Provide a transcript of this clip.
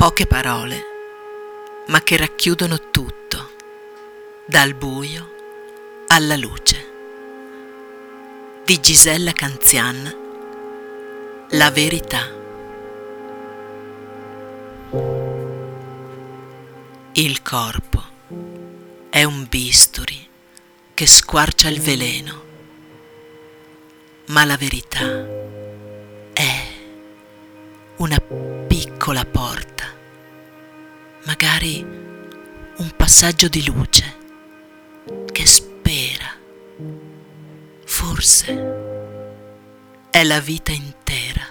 Poche parole, ma che racchiudono tutto, dal buio alla luce. Di Gisella Canzian, La verità. Il corpo è un bisturi che squarcia il veleno, ma la verità è una piccola porta, magari un passaggio di luce che spera, forse è la vita intera.